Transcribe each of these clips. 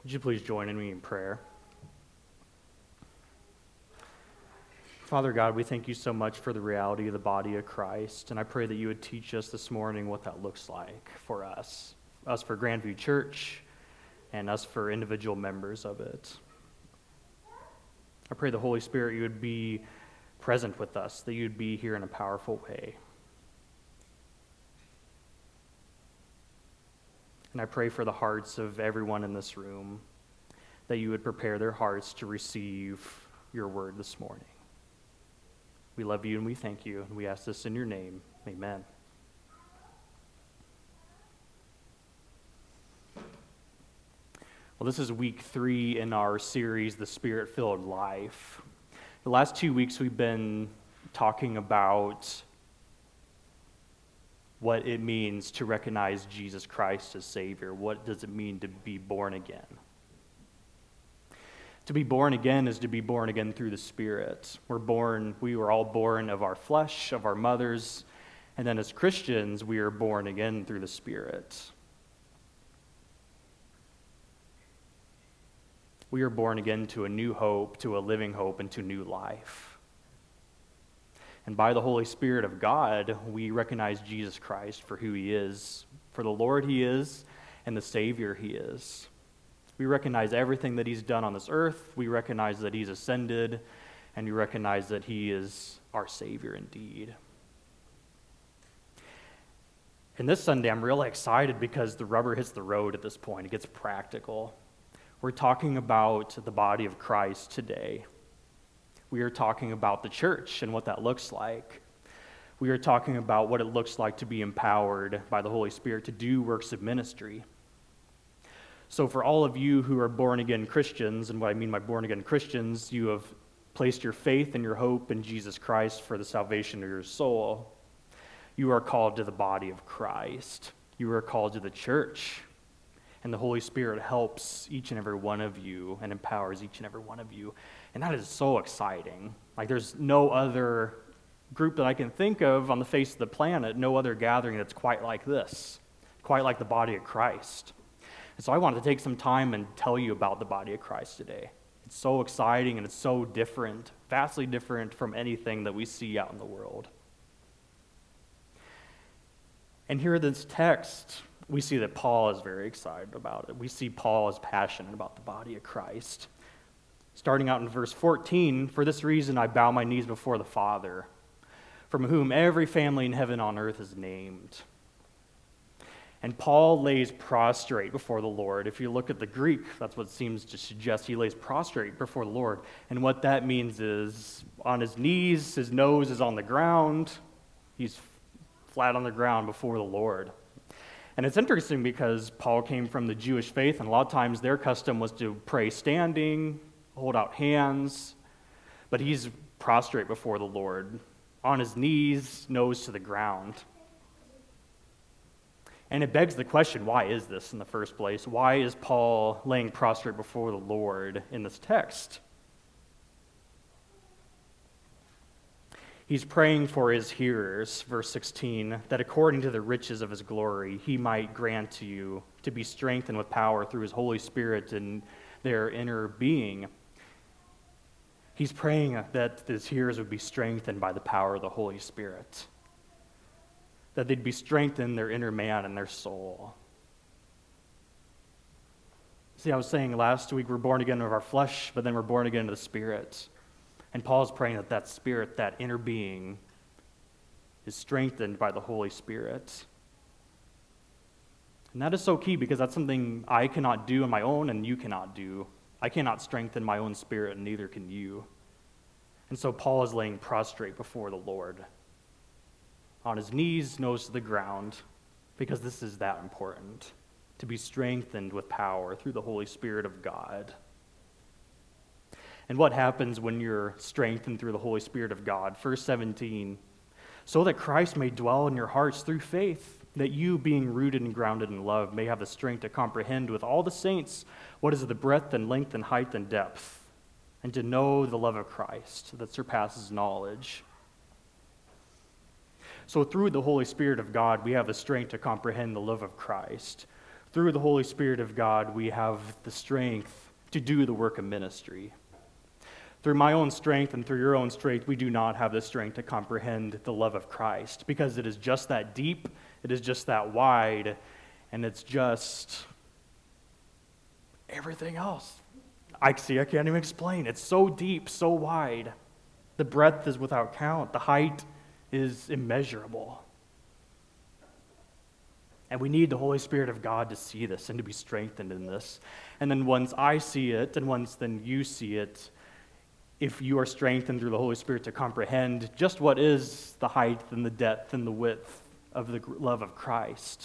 Would you please join in me in prayer? Father God, we thank you so much for the reality of the body of Christ, and I pray that you would teach us this morning what that looks like for us for Grandview Church, and us for individual members of it. I pray the Holy Spirit, you would be present with us, that you would be here in a powerful way. And I pray for the hearts of everyone in this room, that you would prepare their hearts to receive your word this morning. We love you and we thank you, and we ask this in your name. Amen. Well, this is week 3 in our series, The Spirit-Filled Life. The last 2 weeks we've been talking about what it means to recognize Jesus Christ as Savior. What does it mean to be born again? To be born again is to be born again through the Spirit. We were all born of our flesh, of our mothers, and then as Christians, we are born again through the Spirit. We are born again to a new hope, to a living hope, and to new life. And by the Holy Spirit of God, we recognize Jesus Christ for who he is, for the Lord he is, and the Savior he is. We recognize everything that he's done on this earth. We recognize that he's ascended, and we recognize that he is our Savior indeed. And this Sunday, I'm really excited because the rubber hits the road at this point. It gets practical. We're talking about the body of Christ today. We are talking about the church and what that looks like. We are talking about what it looks like to be empowered by the Holy Spirit to do works of ministry. So for all of you who are born-again Christians, and what I mean by born-again Christians, you have placed your faith and your hope in Jesus Christ for the salvation of your soul. You are called to the body of Christ. You are called to the church. And the Holy Spirit helps each and every one of you and empowers each and every one of you. And that is so exciting. Like there's no other group that I can think of on the face of the planet, no other gathering that's quite like this, quite like the body of Christ. And so I wanted to take some time and tell you about the body of Christ today. It's so exciting and it's so different, vastly different from anything that we see out in the world. And here in this text, we see that Paul is very excited about it. We see Paul is passionate about the body of Christ. Starting out in verse 14, "For this reason I bow my knees before the Father, from whom every family in heaven and on earth is named." And Paul lays prostrate before the Lord. If you look at the Greek, that's what it seems to suggest. He lays prostrate before the Lord. And what that means is on his knees, his nose is on the ground. He's flat on the ground before the Lord. And it's interesting because Paul came from the Jewish faith, and a lot of times their custom was to pray standing, hold out hands, but he's prostrate before the Lord, on his knees, nose to the ground. And it begs the question, why is this in the first place? Why is Paul laying prostrate before the Lord in this text? He's praying for his hearers, verse 16, that according to the riches of his glory, he might grant to you to be strengthened with power through his Holy Spirit in their inner being. He's praying that his hearers would be strengthened by the power of the Holy Spirit, that they'd be strengthened in their inner man and their soul. See, I was saying last week we're born again of our flesh, but then we're born again of the Spirit. And Paul's praying that that spirit, that inner being, is strengthened by the Holy Spirit. And that is so key because that's something I cannot do on my own and you cannot do. I cannot strengthen my own spirit and neither can you. And so Paul is laying prostrate before the Lord, on his knees, nose to the ground, because this is that important, to be strengthened with power through the Holy Spirit of God. And what happens when you're strengthened through the Holy Spirit of God? Verse 17, "So that Christ may dwell in your hearts through faith, that you, being rooted and grounded in love, may have the strength to comprehend with all the saints what is the breadth and length and height and depth, and to know the love of Christ that surpasses knowledge." So through the Holy Spirit of God, we have the strength to comprehend the love of Christ. Through the Holy Spirit of God, we have the strength to do the work of ministry. Through my own strength and through your own strength, we do not have the strength to comprehend the love of Christ, because it is just that deep, it is just that wide, and it's just everything else. I can't even explain. It's so deep, so wide. The breadth is without count. The height is immeasurable. And we need the Holy Spirit of God to see this and to be strengthened in this. And then once I see it, and once then you see it, if you are strengthened through the Holy Spirit to comprehend just what is the height and the depth and the width of the love of Christ,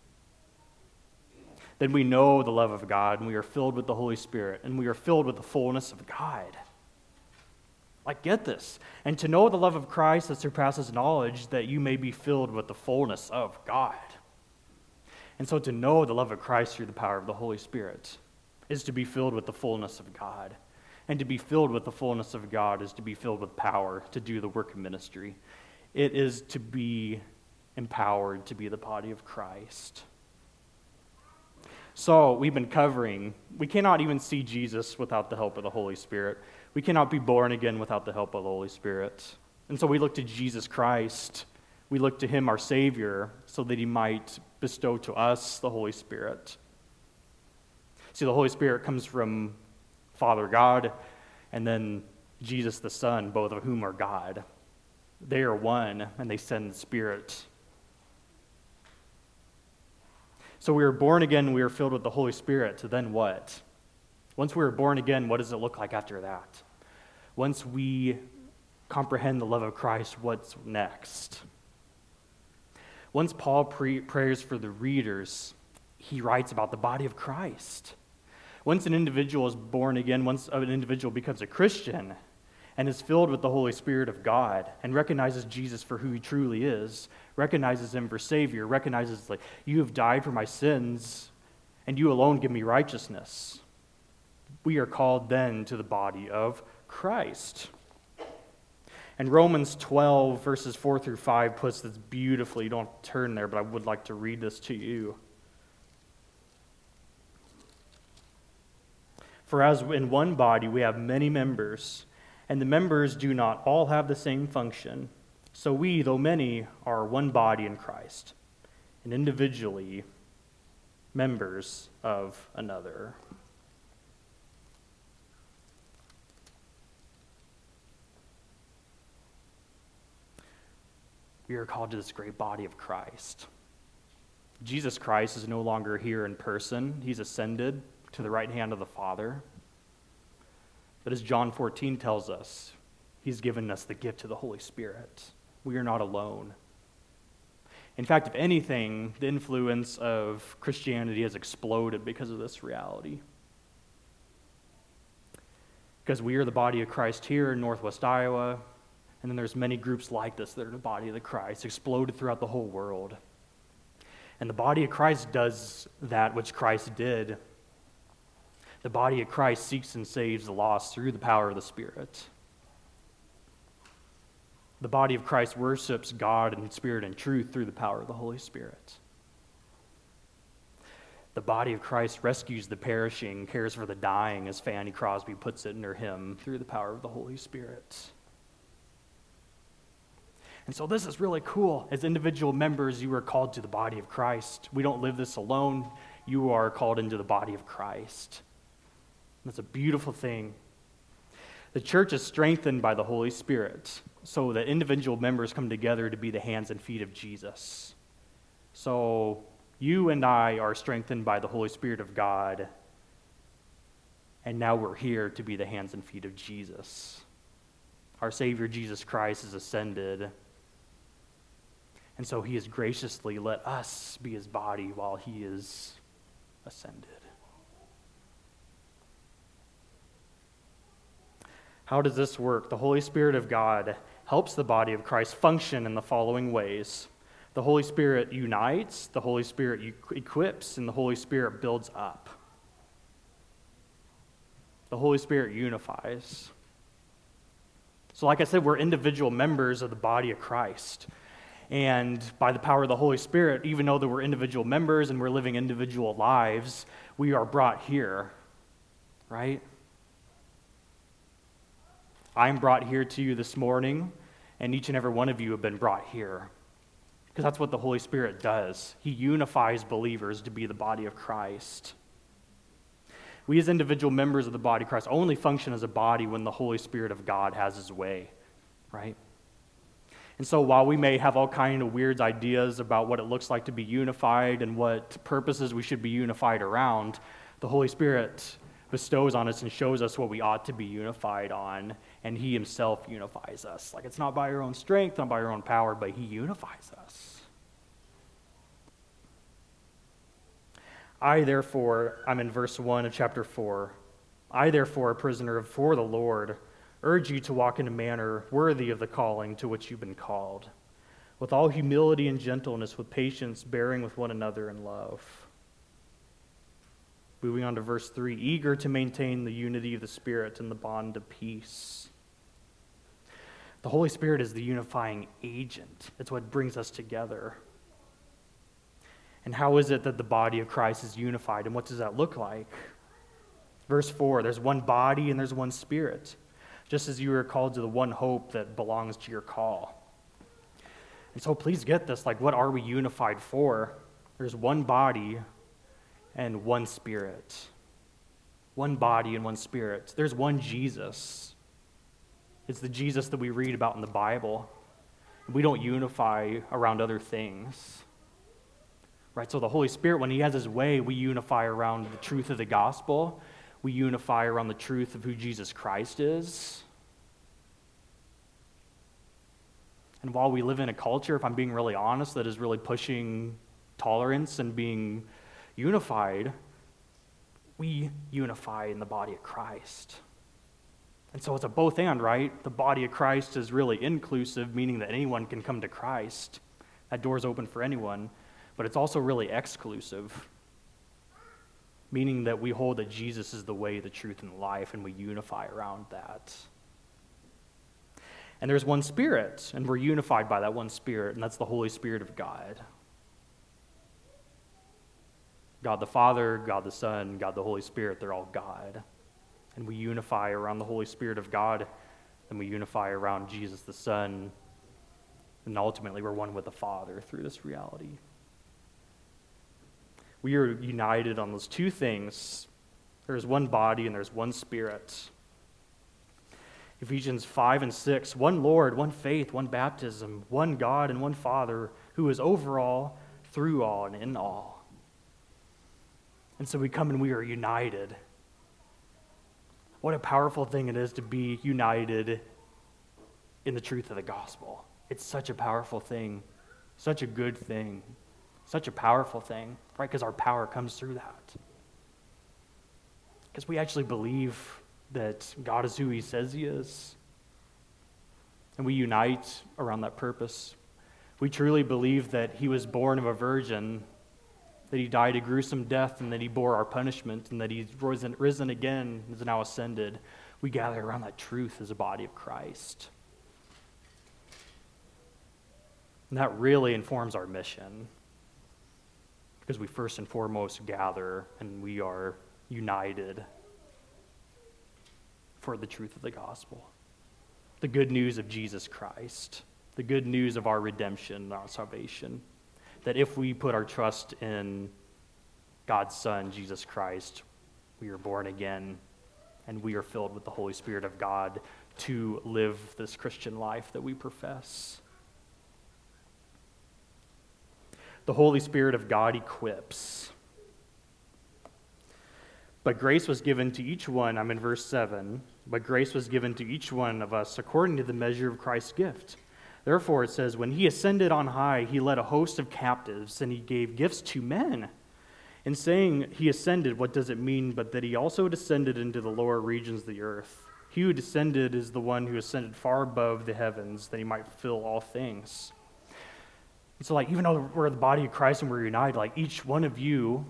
then we know the love of God, and we are filled with the Holy Spirit, and we are filled with the fullness of God. Like, get this. And to know the love of Christ that surpasses knowledge, that you may be filled with the fullness of God. And so to know the love of Christ through the power of the Holy Spirit is to be filled with the fullness of God. And to be filled with the fullness of God is to be filled with power to do the work of ministry. It is to be empowered to be the body of Christ. So we've been covering, we cannot even see Jesus without the help of the Holy Spirit. We cannot be born again without the help of the Holy Spirit. And so we look to Jesus Christ. We look to him, our Savior, so that he might bestow to us the Holy Spirit. See, the Holy Spirit comes from Father God, and then Jesus the Son, both of whom are God. They are one, and they send the Spirit. So we are born again, we are filled with the Holy Spirit. So then what? Once we are born again, what does it look like after that? Once we comprehend the love of Christ, what's next? Once Paul prays for the readers, he writes about the body of Christ. Once an individual is born again, once an individual becomes a Christian and is filled with the Holy Spirit of God and recognizes Jesus for who he truly is, recognizes him for Savior, recognizes, like, you have died for my sins and you alone give me righteousness, we are called then to the body of Christ. And Romans 12, verses 4 through 5 puts this beautifully. You don't have to turn there, but I would like to read this to you. For as in one body we have many members, and the members do not all have the same function, so we, though many, are one body in Christ, and individually members of another. We are called to this great body of Christ. Jesus Christ is no longer here in person. He's ascended to the right hand of the Father. But as John 14 tells us, he's given us the gift of the Holy Spirit. We are not alone. In fact, if anything, the influence of Christianity has exploded because of this reality. Because we are the body of Christ here in Northwest Iowa, and then there's many groups like this that are the body of the Christ, exploded throughout the whole world. And the body of Christ does that which Christ did. The body of Christ seeks and saves the lost through the power of the Spirit. The body of Christ worships God in spirit and truth through the power of the Holy Spirit. The body of Christ rescues the perishing, cares for the dying, as Fanny Crosby puts it in her hymn, through the power of the Holy Spirit. And so this is really cool. As individual members, you are called to the body of Christ. We don't live this alone. You are called into the body of Christ. That's a beautiful thing. The church is strengthened by the Holy Spirit, so that individual members come together to be the hands and feet of Jesus. So you and I are strengthened by the Holy Spirit of God, and now we're here to be the hands and feet of Jesus. Our Savior, Jesus Christ, is ascended, and so he has graciously let us be his body while he is ascended. How does this work? The Holy Spirit of God helps the body of Christ function in the following ways. The Holy Spirit unites, the Holy Spirit equips, and the Holy Spirit builds up. The Holy Spirit unifies. So like I said, we're individual members of the body of Christ. And by the power of the Holy Spirit, even though that we're individual members and we're living individual lives, we are brought here, right? I'm brought here to you this morning, and each and every one of you have been brought here. Because that's what the Holy Spirit does. He unifies believers to be the body of Christ. We as individual members of the body of Christ only function as a body when the Holy Spirit of God has his way, right? And so while we may have all kind of weird ideas about what it looks like to be unified and what purposes we should be unified around, the Holy Spirit bestows on us and shows us what we ought to be unified on, and he himself unifies us. Like, it's not by our own strength, not by our own power, but he unifies us. I'm in verse 1 of chapter 4. I, therefore, a prisoner for the Lord, urge you to walk in a manner worthy of the calling to which you've been called, with all humility and gentleness, with patience, bearing with one another in love. Moving on to verse 3, eager to maintain the unity of the Spirit and the bond of peace. The Holy Spirit is the unifying agent. It's what brings us together. And how is it that the body of Christ is unified, and what does that look like? Verse 4, there's one body and there's one Spirit, just as you are called to the one hope that belongs to your call. And so please get this, like, what are we unified for? There's one body and one Spirit. One body and one Spirit. There's one Jesus. It's the Jesus that we read about in the Bible. We don't unify around other things. Right? So the Holy Spirit, when he has his way, we unify around the truth of the gospel. We unify around the truth of who Jesus Christ is. And while we live in a culture, if I'm being really honest, that is really pushing tolerance and being unified, we unify in the body of Christ. And so it's a both and, right? The body of Christ is really inclusive, meaning that anyone can come to Christ. That door's open for anyone. But it's also really exclusive, meaning that we hold that Jesus is the way, the truth, and the life, and we unify around that. And there's one Spirit, and we're unified by that one Spirit, and that's the Holy Spirit of God. God the Father, God the Son, God the Holy Spirit, they're all God. And we unify around the Holy Spirit of God, and we unify around Jesus the Son, and ultimately we're one with the Father through this reality. We are united on those two things. There's one body and there's one Spirit. Ephesians 5 and 6, one Lord, one faith, one baptism, one God and one Father, who is over all, through all, and in all. And so we come and we are united. What a powerful thing it is to be united in the truth of the gospel. It's such a powerful thing, such a good thing, such a powerful thing, right? Because our power comes through that. Because we actually believe that God is who he says he is. And we unite around that purpose. We truly believe that he was born of a virgin, that he died a gruesome death, and that he bore our punishment, and that he's risen again, and is now ascended. We gather around that truth as a body of Christ. And that really informs our mission, because we first and foremost gather and we are united for the truth of the gospel, the good news of Jesus Christ, the good news of our redemption and our salvation, that if we put our trust in God's Son, Jesus Christ, we are born again and we are filled with the Holy Spirit of God to live this Christian life that we profess. The Holy Spirit of God equips. But grace was given to each one, I'm in verse 7, but grace was given to each one of us according to the measure of Christ's gift. Therefore, it says, when he ascended on high, he led a host of captives, and he gave gifts to men. In saying he ascended, what does it mean but that he also descended into the lower regions of the earth? He who descended is the one who ascended far above the heavens, that he might fill all things. And so, even though we're the body of Christ and we're united, each one of you,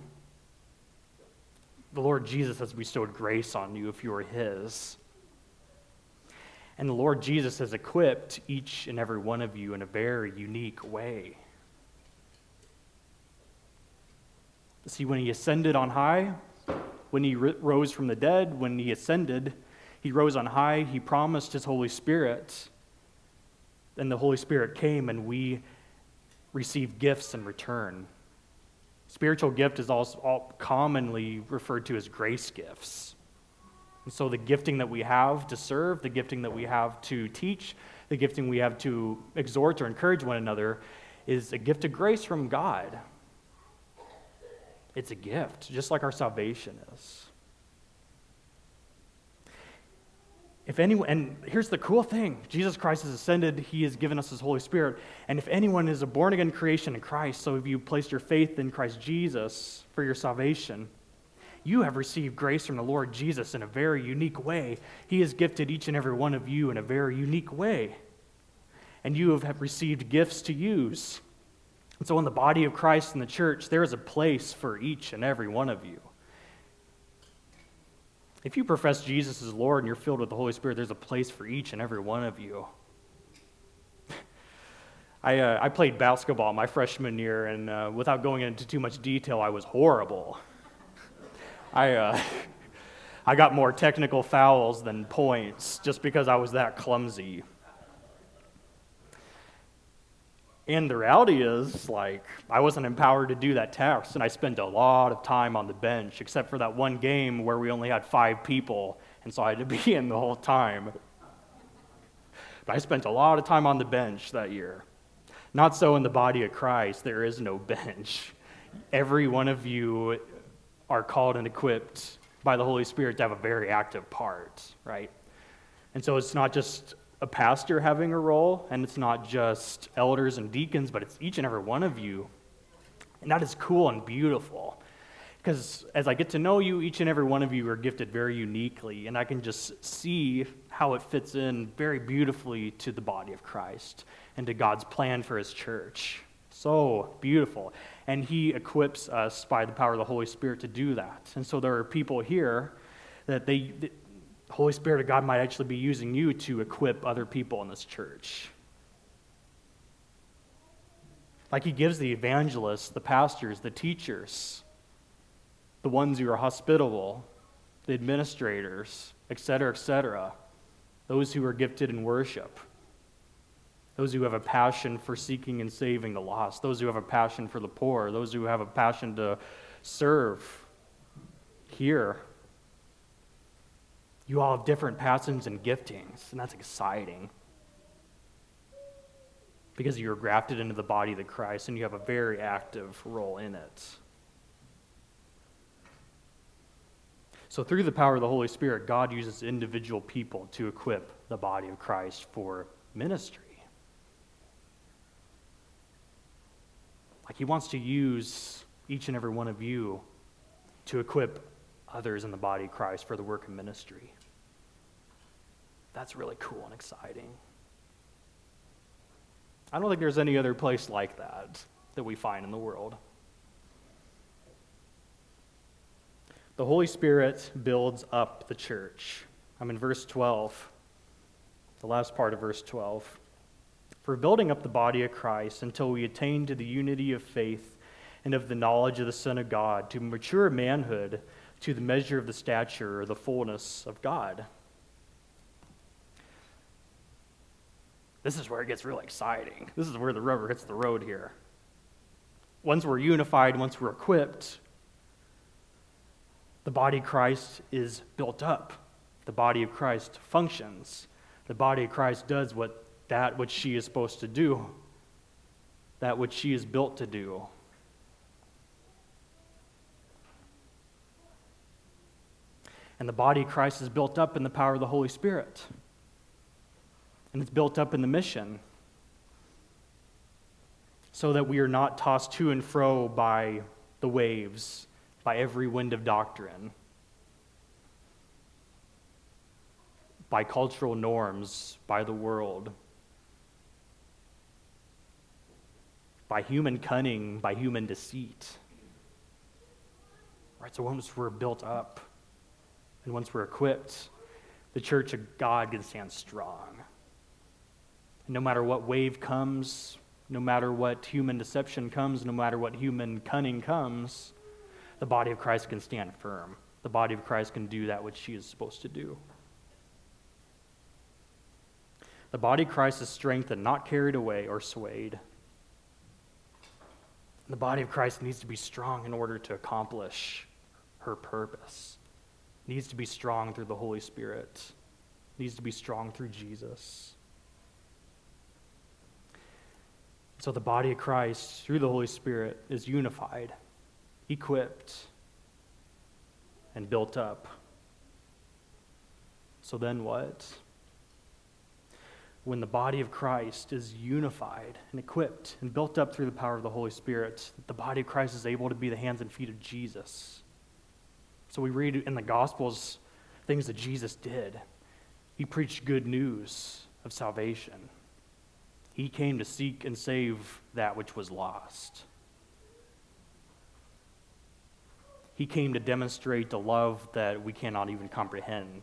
the Lord Jesus has bestowed grace on you if you are his. And the Lord Jesus has equipped each and every one of you in a very unique way. See, when he ascended on high, when he rose from the dead, when he ascended, he rose on high, he promised his Holy Spirit, and the Holy Spirit came, and we received gifts in return. Spiritual gift is also commonly referred to as grace gifts. And so the gifting that we have to serve, the gifting that we have to teach, the gifting we have to exhort or encourage one another is a gift of grace from God. It's a gift, just like our salvation is. If anyone, and here's the cool thing, Jesus Christ has ascended, he has given us his Holy Spirit, and if anyone is a born-again creation in Christ, so if you placed your faith in Christ Jesus for your salvation, you have received grace from the Lord Jesus in a very unique way. He has gifted each and every one of you in a very unique way, and you have received gifts to use. And so in the body of Christ in the church, there is a place for each and every one of you. If you profess Jesus as Lord and you're filled with the Holy Spirit, there's a place for each and every one of you. I played basketball my freshman year, and without going into too much detail, I was horrible. I got more technical fouls than points just because I was that clumsy. And the reality is, I wasn't empowered to do that task, and I spent a lot of time on the bench, except for that one game where we only had 5 people, and so I had to be in the whole time. But I spent a lot of time on the bench that year. Not so in the body of Christ. There is no bench. Every one of you are called and equipped by the Holy Spirit to have a very active part, right? And so it's not just a pastor having a role, and it's not just elders and deacons, but it's each and every one of you. And that is cool and beautiful, because as I get to know you, each and every one of you are gifted very uniquely, and I can just see how it fits in very beautifully to the body of Christ and to God's plan for his church. So beautiful. And he equips us by the power of the Holy Spirit to do that. And so there are people here that the Holy Spirit of God might actually be using you to equip other people in this church. Like he gives the evangelists, the pastors, the teachers, the ones who are hospitable, the administrators, etc., those who are gifted in worship, those who have a passion for seeking and saving the lost, those who have a passion for the poor, those who have a passion to serve here. You all have different passions and giftings, and that's exciting. Because you're grafted into the body of the Christ, and you have a very active role in it. So through the power of the Holy Spirit, God uses individual people to equip the body of Christ for ministry. Like he wants to use each and every one of you to equip others in the body of Christ for the work of ministry. That's really cool and exciting. I don't think there's any other place like that we find in the world. The Holy Spirit builds up the church. I'm in verse 12, the last part of verse 12. For building up the body of Christ until we attain to the unity of faith and of the knowledge of the Son of God, to mature manhood, to the measure of the stature or the fullness of God. This is where it gets really exciting. This is where the rubber hits the road here. Once we're unified, once we're equipped, the body of Christ is built up. The body of Christ functions. The body of Christ does that which she is supposed to do, that which she is built to do. And the body of Christ is built up in the power of the Holy Spirit. And it's built up in the mission, so that we are not tossed to and fro by the waves, by every wind of doctrine, by cultural norms, by the world, by human cunning, by human deceit. Right? So once we're built up, and once we're equipped, the church of God can stand strong. No matter what wave comes, no matter what human deception comes, no matter what human cunning comes, the body of Christ can stand firm. The body of Christ can do that which she is supposed to do. The body of Christ is strengthened, not carried away or swayed. The body of Christ needs to be strong in order to accomplish her purpose. It needs to be strong through the Holy Spirit. It needs to be strong through Jesus. So the body of Christ, through the Holy Spirit, is unified, equipped, and built up. So then what? When the body of Christ is unified and equipped and built up through the power of the Holy Spirit, the body of Christ is able to be the hands and feet of Jesus. So we read in the Gospels things that Jesus did. He preached good news of salvation. He came to seek and save that which was lost. He came to demonstrate the love that we cannot even comprehend.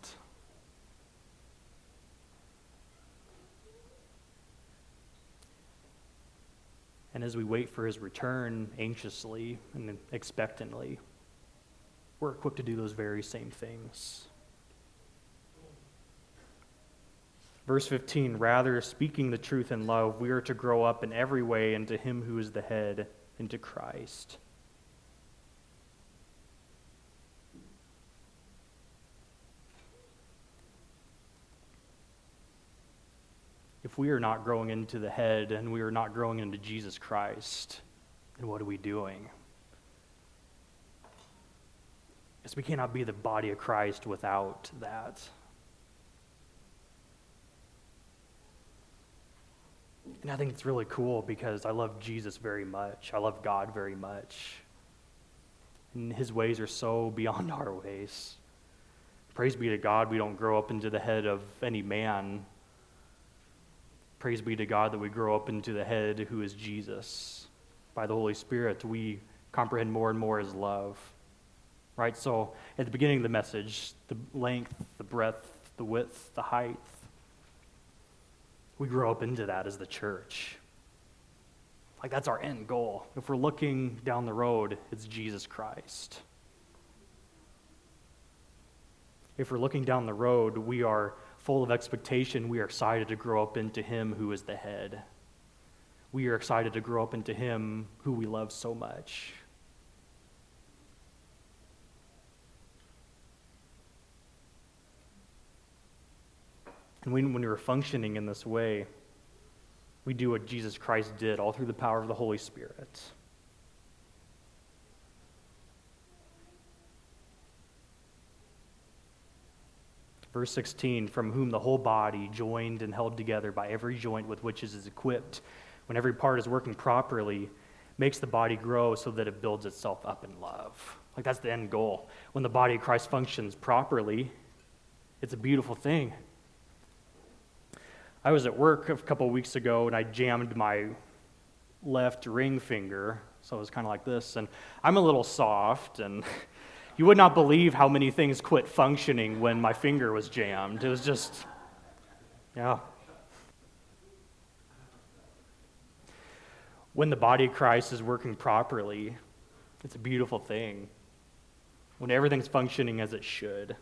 And as we wait for his return anxiously and expectantly, we're equipped to do those very same things. Verse 15, rather, speaking the truth in love, we are to grow up in every way into him who is the head, into Christ. If we are not growing into the head and we are not growing into Jesus Christ, then what are we doing? Because we cannot be the body of Christ without that. And I think it's really cool because I love Jesus very much. I love God very much. And his ways are so beyond our ways. Praise be to God, we don't grow up into the head of any man. Praise be to God that we grow up into the head who is Jesus. By the Holy Spirit, we comprehend more and more his love. Right? So at the beginning of the message, the length, the breadth, the width, the height, we grow up into that as the church. Like that's our end goal. If we're looking down the road, it's Jesus Christ. If we're looking down the road, we are full of expectation. We are excited to grow up into him who is the head. We are excited to grow up into him who we love so much. And when we're functioning in this way, we do what Jesus Christ did, all through the power of the Holy Spirit. Verse 16, from whom the whole body, joined and held together by every joint with which it is equipped, when every part is working properly, makes the body grow so that it builds itself up in love. Like that's the end goal. When the body of Christ functions properly, it's a beautiful thing. I was at work a couple of weeks ago and I jammed my left ring finger, so it was kind of like this, and I'm a little soft, and you would not believe how many things quit functioning when my finger was jammed. It was just, yeah. When the body of Christ is working properly, it's a beautiful thing. When everything's functioning as it should.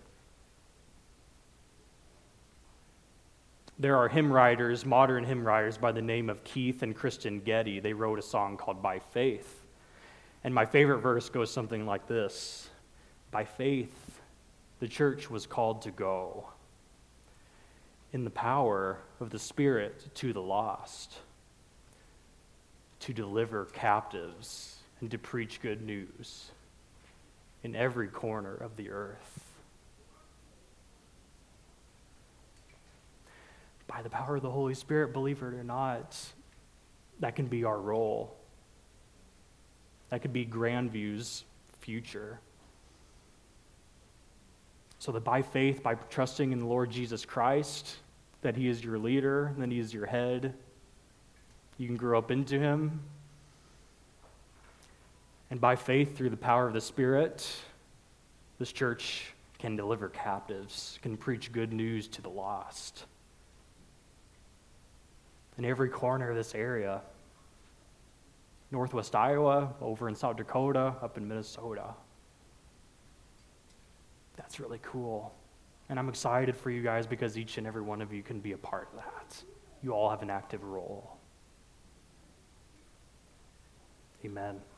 There are hymn writers, modern hymn writers by the name of Keith and Kristen Getty. They wrote a song called By Faith. And my favorite verse goes something like this. By faith, the church was called to go in the power of the Spirit to the lost, to deliver captives and to preach good news in every corner of the earth. By the power of the Holy Spirit, believe it or not, that can be our role. That could be Grandview's future. So that by faith, by trusting in the Lord Jesus Christ, that he is your leader, that he is your head, you can grow up into him. And by faith, through the power of the Spirit, this church can deliver captives, can preach good news to the lost. In every corner of this area, Northwest Iowa, over in South Dakota, up in Minnesota. That's really cool. And I'm excited for you guys because each and every one of you can be a part of that. You all have an active role. Amen.